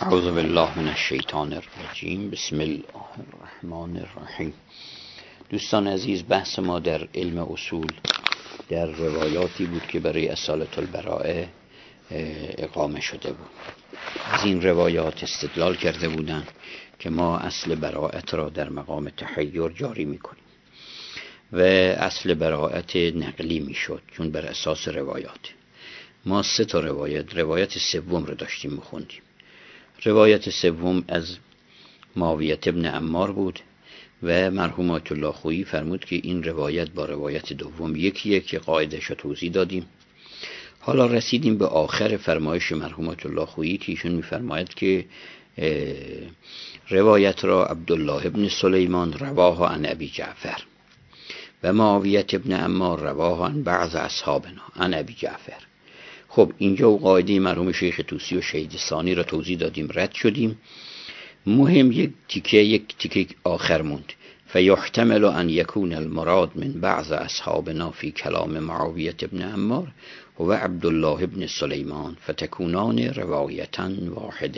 اعوذ بالله من الشیطان الرجیم. بسم الله الرحمن الرحیم. دوستان عزیز، بحث ما در علم اصول در روایاتی بود که برای اصالة البراءه اقامه شده بود. از این روایات استدلال کرده بودند که ما اصل براءت را در مقام تحیر جاری میکنیم و اصل براءت نقلی میشد چون بر اساس روایات. ما 3 تا روایت سوم رو داشتیم میخوندیم. روایت سوم از معاویه ابن عمار بود و مرحوم آیت الله خویی فرمود که این روایت با روایت دوم یکیه که قاعده‌اش رو توضیح دادیم. حالا رسیدیم به آخر فرمایش مرحوم آیت الله خویی که ایشون میفرماید که روایت را عبدالله ابن سلیمان رواه عن ابی جعفر و معاویه ابن عمار رواه عن بعض اصحابنا عن ابی جعفر. خب اینجا و قاعده مرحوم شیخ طوسی و شهید ثانی را توضیح دادیم، رد شدیم. مهم یک تیکه آخر موند. فیحتمل ان یکون المراد من بعض اصحابنا فی کلام معاویه ابن عمار و عبدالله ابن سلیمان فتکونان روایتا واحده.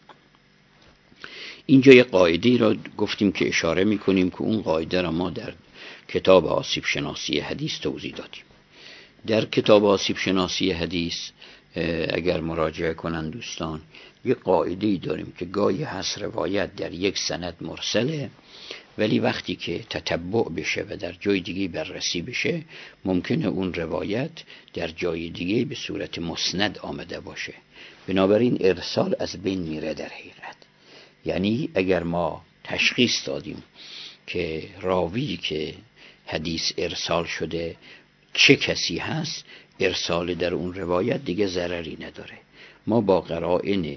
اینجا یک قاعده را گفتیم که اشاره میکنیم که اون قاعده را ما در کتاب آسیب شناسی حدیث توضیح دادیم. در کتاب آسیب شناسی حدیث اگر مراجعه کنن دوستان، یک قاعده‌ای داریم که گاهی هست روایت در یک سند مرسله ولی وقتی که تتبع بشه و در جای دیگه بررسی بشه ممکنه اون روایت در جای دیگه به صورت مسند آمده باشه. بنابراین ارسال از بین میره در حقیقت. یعنی اگر ما تشخیص دادیم که راوی که حدیث ارسال شده چه کسی هست، ارسال در اون روایت دیگه ضرری نداره. ما با قرائن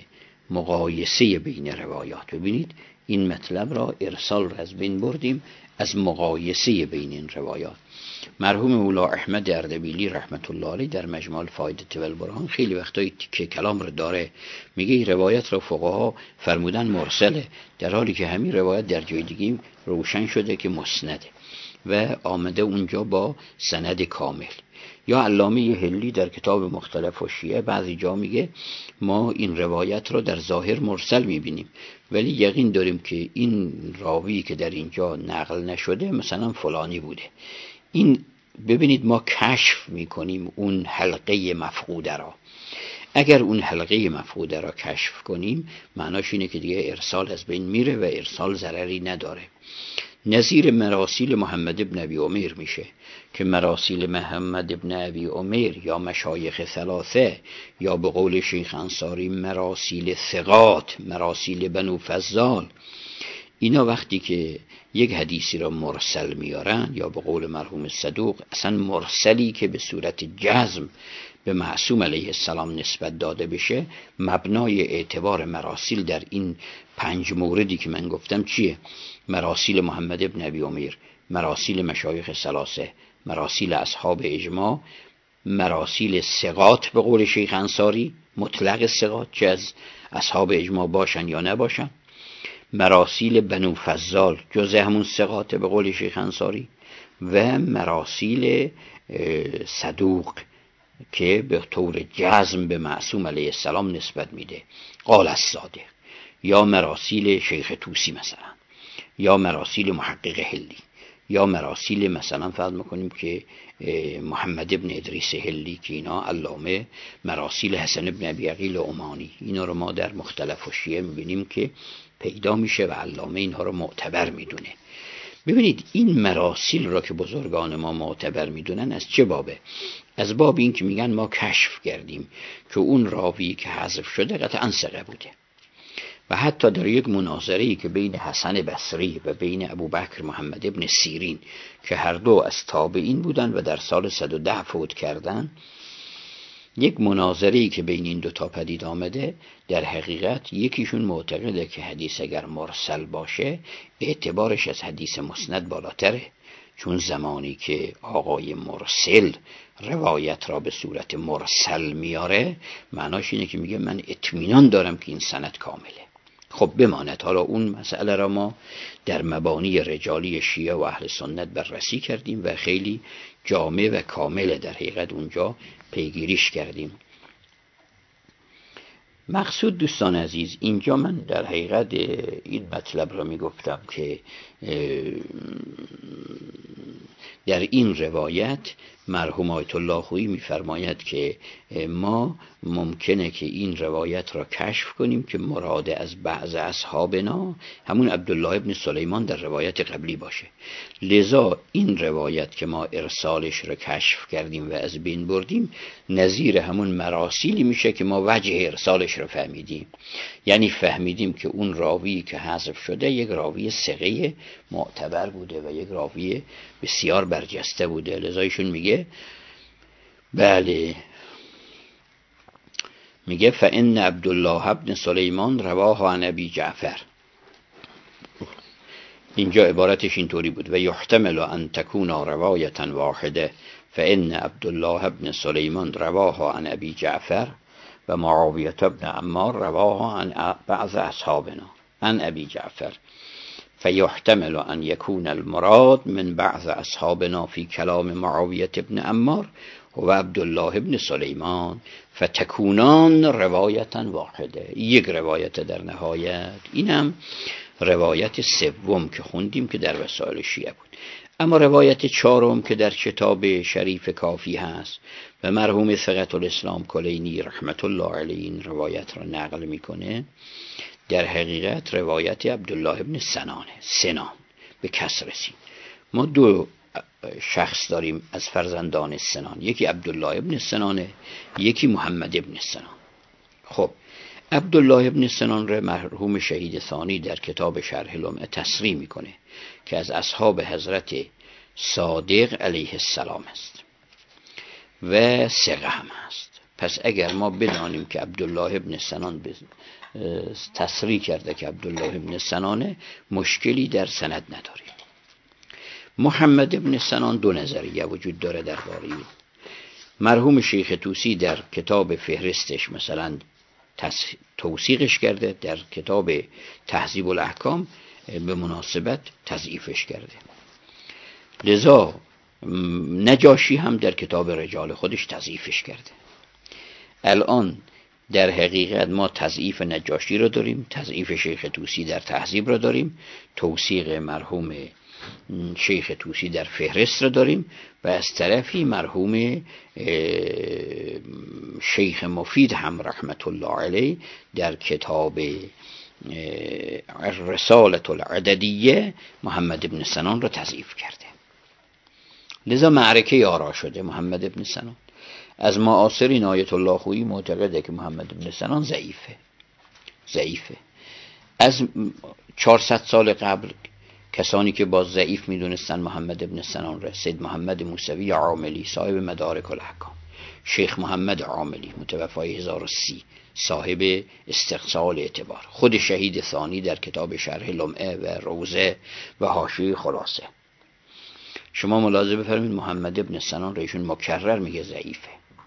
مقایسه بین روایات، ببینید این مطلب را ارسال را از بین بردیم از مقایسه بین این روایات. مرحوم مولا احمد اردبیلی رحمت الله علیه در مجموع الفائده والبرهان خیلی وقتایی که کلام رو داره میگه این روایت را فقها فرمودن مرسله، در حالی که همین روایت در جای دیگه روشن شده که مسنده و آمده اونجا با سند کامل. یا علامه هلی در کتاب مختلف و شیعه بعضی جا میگه ما این روایت را در ظاهر مرسل میبینیم ولی یقین داریم که این راوی که در اینجا نقل نشده مثلا فلانی بوده. این ببینید ما کشف میکنیم اون حلقه مفقوده را. اگر اون حلقه مفقوده را کشف کنیم معناش اینه که دیگه ارسال از بین میره و ارسال ضرری نداره. نظیر مراسیل محمد ابن ابی عمیر میشه که مراسیل محمد ابن ابی عمیر یا مشایخ ثلاثه یا به قول شیخ انصاری مراسیل ثقات، مراسیل بنو فضال، اینا وقتی که یک حدیثی را مرسل میارن یا به قول مرحوم صدوق اصلا مرسلی که به صورت جزم به معصوم علیه السلام نسبت داده بشه، مبنای اعتبار مراسیل در این 5 موردی که من گفتم چیه؟ مراسیل محمد ابن ابی عمیر، مراسیل مشایخ ثلاثه، مراسیل اصحاب اجماع، مراسیل ثقات به قول شیخ انصاری، مطلق ثقات چه از اصحاب اجماع باشن یا نباشن، مراسیل بنو فضال جز همون ثقات به قول شیخ انصاری، و مراسیل صدوق که به طور جزم به معصوم علیه السلام نسبت میده، قال الصادق، یا مراسیل شیخ طوسی مثلا، یا مراسیل محقق هلی، یا مراسیل مثلا فرض میکنیم که محمد ابن ادریس هلی که اینا علامه، مراسیل حسن ابن ابی عقیل عمانی، اینا رو ما در مختلف شیعه میبینیم که پیدا میشه و علامه اینها رو معتبر میدونه. ببینید این مراسیل را که بزرگان ما معتبر میدونن از چه بابه؟ از باب این که میگن ما کشف کردیم که اون راوی که حذف شده قطعا ثقه بوده. و حتی در یک مناظره‌ای که بین حسن بصری و بین ابوبکر محمد ابن سیرین که هر دو از تابعین بودن و در سال 110 فوت کردن، یک مناظره‌ای که بین این 2 تا پدید آمده، در حقیقت یکیشون معتقده که حدیث اگر مرسل باشه اعتبارش از حدیث مسند بالاتره، چون زمانی که آقای مرسل روایت را به صورت مرسل میاره معناش اینه که میگه من اطمینان دارم که این سند کامله. خب بماند. حالا اون مسئله را ما در مبانی رجالی شیعه و اهل سنت بررسی کردیم و خیلی جامع و کامل در حقیقت اونجا پیگیریش کردیم. مقصود دوستان عزیز، اینجا من در حقیقت این مطلب را می گفتم که در این روایت مرحوم آیت الله خویی می‌فرماید که ما ممکنه که این روایت را کشف کنیم که مراد از بعض اصحابنا همون عبدالله ابن سلیمان در روایت قبلی باشه. لذا این روایت که ما ارسالش را کشف کردیم و از بین بردیم نظیر همون مراسیلی میشه که ما وجه ارسالش را فهمیدیم. یعنی فهمیدیم که اون راوی که حذف شده یک راوی ثقه معتبر بوده و یک راوی بسیار برجسته بوده. لذا ایشون میگه بله، میگه فإن عبدالله ابن سلیمان رواه عن ابی جعفر. اینجا عبارتش اینطوری بود و یحتمل ان تکون روایتا واحده فإن عبدالله ابن سلیمان رواه عن ابی جعفر و معاویه ابن عمار رواه عن بعض اصحابنا عن ابی جعفر فيحتمل أن يكون المراد من بعض أصحابنا في كلام معاوية بن عمار و عبدالله ابن سلیمان فتکونان روایتا واحده. یک روایت در نهایت. اینم روایت سوم که خوندیم که در وسائل شیعه بود. اما روایت چهارم که در کتاب شریف کافی هست و مرحوم ثقة الاسلام کلینی رحمت الله علیه این روایت را نقل میکنه، در حقیقت روایت عبدالله ابن سنان به کسر سین. ما دو شخص داریم از فرزندان سنان، یکی عبدالله ابن سنانه، یکی محمد ابن سنان. خب عبدالله ابن سنان را مرحوم شهید ثانی در کتاب شرح لمعه تصریح میکنه که از اصحاب حضرت صادق علیه السلام است و ثقه هم است. پس اگر ما بدانیم که عبدالله ابن سنان تصریح کرده که عبدالله ابن سنانه، مشکلی در سند نداریم. محمد ابن سنان دو نظریه وجود داره درباره این. مرحوم شیخ طوسی در کتاب فهرستش مثلا توثیقش کرده، در کتاب تهذیب الاحکام به مناسبت تضعیفش کرده. لذا نجاشی هم در کتاب رجال خودش تضعیفش کرده. الان در حقیقت ما تضعیف نجاشی رو داریم، تضعیف شیخ طوسی در تهذیب رو داریم، توثیق مرحوم شیخ طوسی در فهرست رو داریم و از طرفی مرحوم شیخ مفید هم رحمت الله علیه در کتاب رسالة العددیه محمد ابن سنان رو تضعیف کرده. لذا معرکه یارا شده محمد ابن سنان. از معاصرین آیت الله خویی معتقده که محمد ابن سنان ضعیفه. از 400 سال قبل کسانی که باز ضعیف میدونستن محمد ابن سنان را، سید محمد موسوی عاملی صاحب مدارک الاحکام، شیخ محمد عاملی متوفای 1030 صاحب استقصال اعتبار، خود شهید ثانی در کتاب شرح لمعه و روزه و حاشیه خلاصه. شما ملاحظه بفرمایید محمد ابن سنان را ایشون مکرر میگه ضعیفه.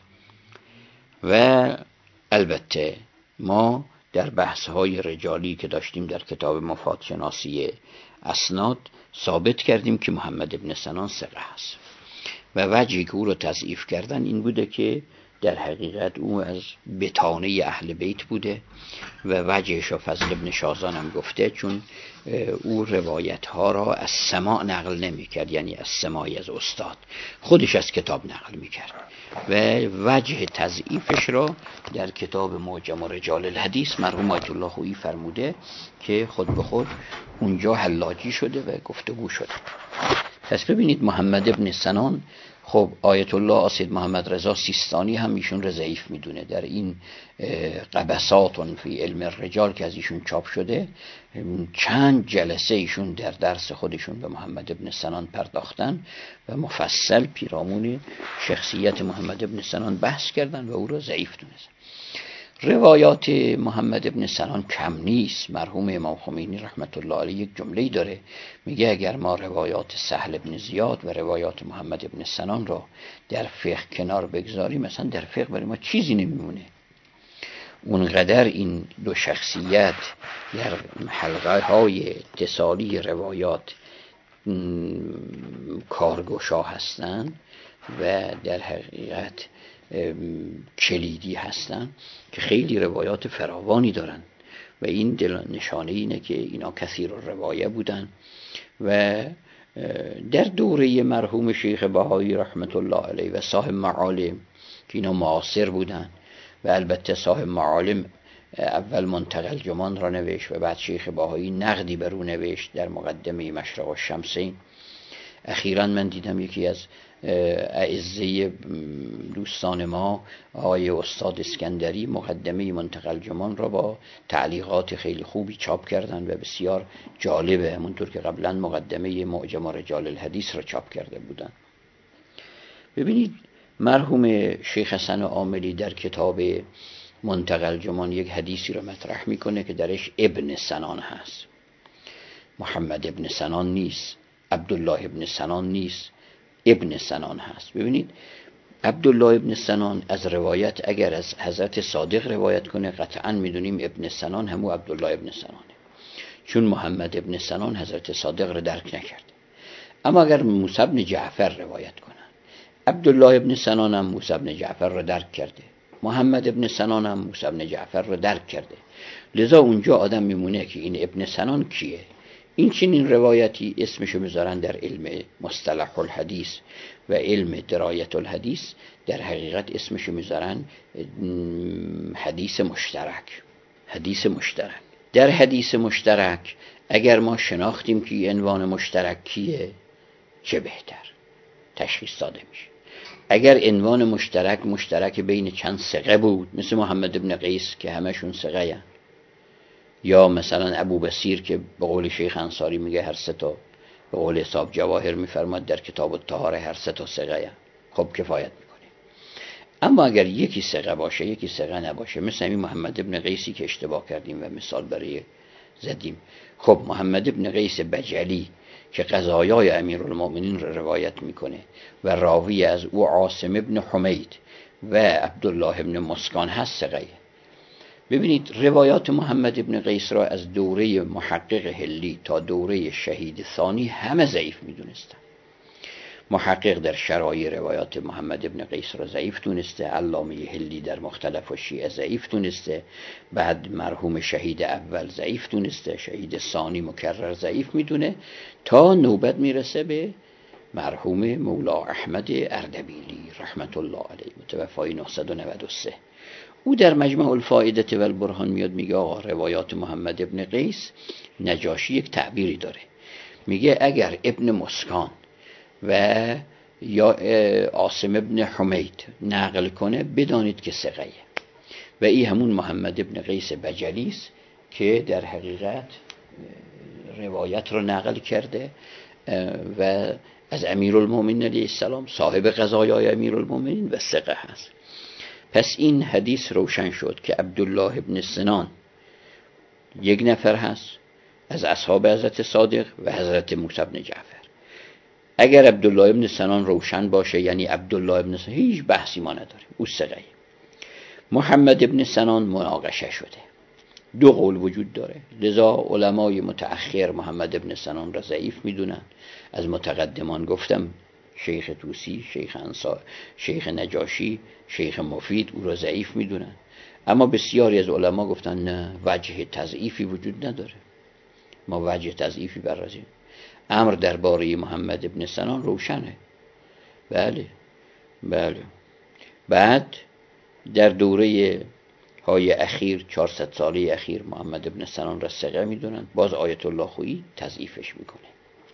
و البته ما در بحث‌های رجالی که داشتیم در کتاب مفاد شناسی اسناد ثابت کردیم که محمد ابن سنان ثقه است و وجهی که او رو تضعیف کردن این بوده که در حقیقت او از بطانه اهل بیت بوده و وجهش را فضل ابن شازان هم گفته، چون او روایت ها را از سماع نقل نمی کرد، یعنی از سماعی از استاد، خودش از کتاب نقل می کرد و وجه تضعیفش را در کتاب معجم رجال الحدیث مرحوم آیت الله خویی فرموده که خود به خود اونجا حلاجی شده و گفتگو شده. پس ببینید محمد ابن سنان، خب آیت الله سید محمد رضا سیستانی هم ایشون رو ضعیف میدونه. در این قبسات فی علم الرجال که از ایشون چاپ شده چند جلسه ایشون در درس خودشون به محمد ابن سنان پرداختن و مفصل پیرامون شخصیت محمد ابن سنان بحث کردن و او رو ضعیف دونستن. روایات محمد ابن سنان کم نیست. مرحوم امام خمینی رحمت الله علیه یک جمله‌ای داره، میگه اگر ما روایات سهل ابن زیاد و روایات محمد ابن سنان را در فقه کنار بگذاریم، مثلا در فقه برای ما چیزی نمیمونه. اونقدر این دو شخصیت در حلقه های اتصالی روایات کارگشا هستند و در حقیقت کلیدی هستن که خیلی روایات فراوانی دارن و این نشانه اینه که اینا کثیر الروایه بودن. و در دوره مرحوم شیخ بهایی رحمت الله علیه و صاحب معالم که اینا معاصر بودن و البته صاحب معالم اول منتقل جمان را نوشت و بعد شیخ بهایی نقدی بر او نوشت در مقدمه مشرق الشمسین. اخیراً من دیدم یکی از اعزه دوستان ما آقای استاد اسکندری مقدمه منتقل جمان را با تعلیقات خیلی خوبی چاپ کردن و بسیار جالبه، همونطور که قبلا مقدمه معجم رجال الحدیث را چاپ کرده بودن. ببینید مرحوم شیخ حسن عاملی در کتاب منتقل جمان یک حدیثی را مطرح میکنه که درش ابن سنان هست، محمد ابن سنان نیست، عبدالله ابن سنان نیست، ابن سنان هست. ببینید عبدالله ابن سنان از روایت اگر از حضرت صادق روایت کنه قطعا میدونیم ابن سنان همو عبدالله ابن سنانه، چون محمد ابن سنان حضرت صادق رو درک نکرده. اما اگر موسی ابن جعفر روایت کنن، عبدالله ابن سنان هم موسی ابن جعفر رو درک کرده، محمد ابن سنان هم موسی ابن جعفر رو درک کرده، لذا اونجا آدم میمونه که این ابن سنان کیه. این چنین روایتی اسمشو میذارن در علم مصطلح الحدیث و علم درایت الحدیث، در حقیقت اسمشو میذارن حدیث مشترک. حدیث مشترک. در حدیث مشترک اگر ما شناختیم که عنوان مشترک کیه چه بهتر، تشخیص داده میشه. اگر عنوان مشترک بین چند ثقه بود، مثل محمد ابن قیس که همشون ثقه هستند، یا مثلا ابو بصیر که به قول شیخ انصاری میگه هر سه تا، به قول حساب جواهر میفرماد در کتاب الطهاره هر سه تا ثقه هستند، خب کفایت میکنه. اما اگر یکی ثقه باشه یکی ثقه نباشه، مثل این محمد ابن قیسی که اشتباه کردیم و مثال برای زدیم، خب محمد ابن قیس بجلی که قضایای امیرالمومنین رو روایت میکنه و راوی از او عاصم ابن حمید و عبدالله ابن مسکان هست ثقه. ببینید روایات محمد ابن قیس را از دوره محقق حلی تا دوره شهید ثانی همه ضعیف میدونستن. محقق در شرایع روایات محمد ابن قیس را ضعیف دونسته، علامه حلی در مختلف و شیعه ضعیف دونسته، بعد مرحوم شهید اول ضعیف دونسته، شهید ثانی مکرر ضعیف میدونه، تا نوبت میرسه به مرحوم مولا احمد اردبیلی رحمت الله علیه متوفی 993. او در مجمع الفائده و البرهان میاد میگه آقا روایات محمد ابن قیس نجاشی یک تعبیری داره، میگه اگر ابن مسکان و یا عاصم ابن حمید نقل کنه بدانید که ثقه‌ایه. و این همون محمد ابن قیس بجلی است که در حقیقت روایت رو نقل کرده و از امیرالمومنین علیه السلام، صاحب قضایای امیرالمومنین و ثقه هست. پس این حدیث روشن شد که عبدالله ابن سنان یک نفر هست از اصحاب حضرت صادق و حضرت موسی ابن جعفر. اگر عبدالله ابن سنان روشن باشه یعنی عبدالله ابن سنان، هیچ بحثی ما نداریم، او ثقه. محمد ابن سنان مناقشه شده، دو قول وجود داره، لذا علمای متأخر محمد ابن سنان را ضعیف میدونن. از متقدمان گفتم شیخ توسی، شیخ انصار، شیخ نجاشی، شیخ مفید او را ضعیف میدونن. اما بسیاری از علما گفتن نه، وجه تضعیفی وجود نداره، ما وجه تضعیفی برازیم. امر درباره محمد ابن سنان روشنه. بله. بعد در دوره های اخیر 400 ساله اخیر محمد ابن سنان را ثقه میدونن، باز آیت الله خویی تضعیفش میکنه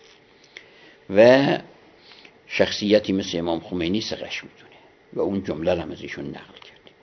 و شخصیتی مثل امام خمینی ثقهش میدونه و اون جمله هم از ایشون نقل کردیم.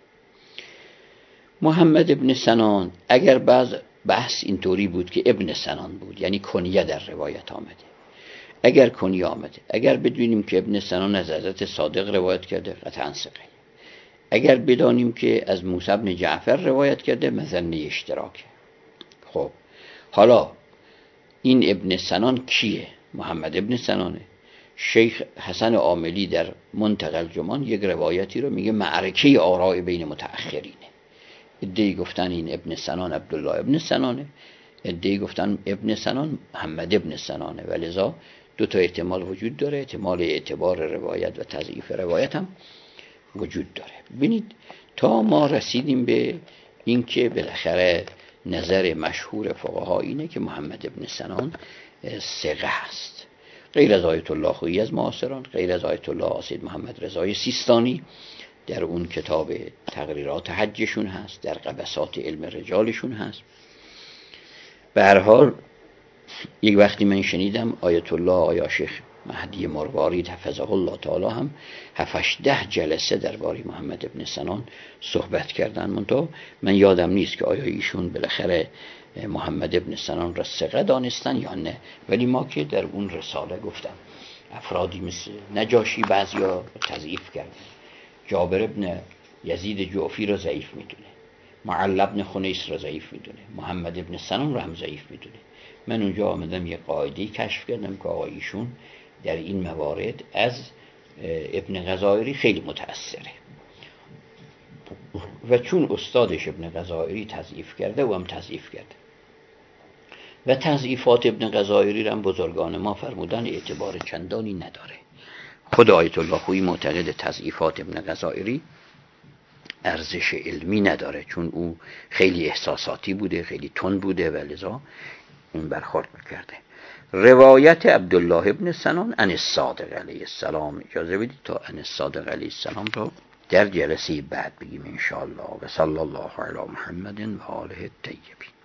محمد ابن سنان اگر بعض بحث اینطوری بود که ابن سنان بود یعنی کنیه در روایت آمده، اگر کنیه آمده، اگر بدونیم که ابن سنان از حضرت صادق روایت کرده قطعا ثقه، اگر بدانیم که از موسی ابن جعفر روایت کرده مظنه اشتراکه. خب حالا این ابن سنان کیه؟ محمد ابن سنانه. شیخ حسن عاملی در منتقل جمان یک روایتی رو میگه معرکه آراء بین متأخرینه. ادعی گفتن این ابن سنان عبدالله ابن سنانه، ادعی گفتن ابن سنان محمد ابن سنانه، ولذا دو تا احتمال وجود داره، احتمال اعتبار روایت و تضعیف روایت هم وجود داره. ببینید تا ما رسیدیم به اینکه بالاخره نظر مشهور فقها اینه که محمد ابن سنان ثقه است، غیر از آیت الله خویی از معاصران، غیر از آیت الله سید محمد رضای سیستانی در اون کتاب تقریرات حجشون هست، در قبسات علم رجالشون هست. به هر حال یک وقتی من شنیدم آیت الله آیا شیخ مهدی مروارید حفظه الله تعالی هم 7-10 جلسه درباره محمد ابن سنان صحبت کردن، منتها من یادم نیست که آیا ایشون بالاخره محمد ابن سنان را ثقه دانستن یا نه. ولی ما که در اون رساله گفتم افرادی مثل نجاشی بعضیا تضعیف کردن، جابر ابن یزید جعفی را ضعیف میدونه، معل ابن خنیس را ضعیف میدونه، محمد ابن سنان را هم ضعیف میدونه. من اونجا آمدم یه قاعده کشف کردم که آقا ایشون در این موارد از ابن غزائری خیلی متأثره و چون استادش ابن غزائری تضعیف کرده و هم تضعیف کرده و تضعیفات ابن غزائری را هم بزرگان ما فرمودن اعتبار چندانی نداره. خود آیت الله خویی معتقد تضعیفات ابن غزائری ارزش علمی نداره، چون او خیلی احساساتی بوده، خیلی تند بوده و لذا اون برخورد کرده. روایت عبدالله ابن سنان عن الصادق علیه السلام، اجازه بدید تا عن الصادق علیه السلام رو در جلسه بعد بگیم ان شاء الله. و صلی الله علی محمد و آله الطیبین.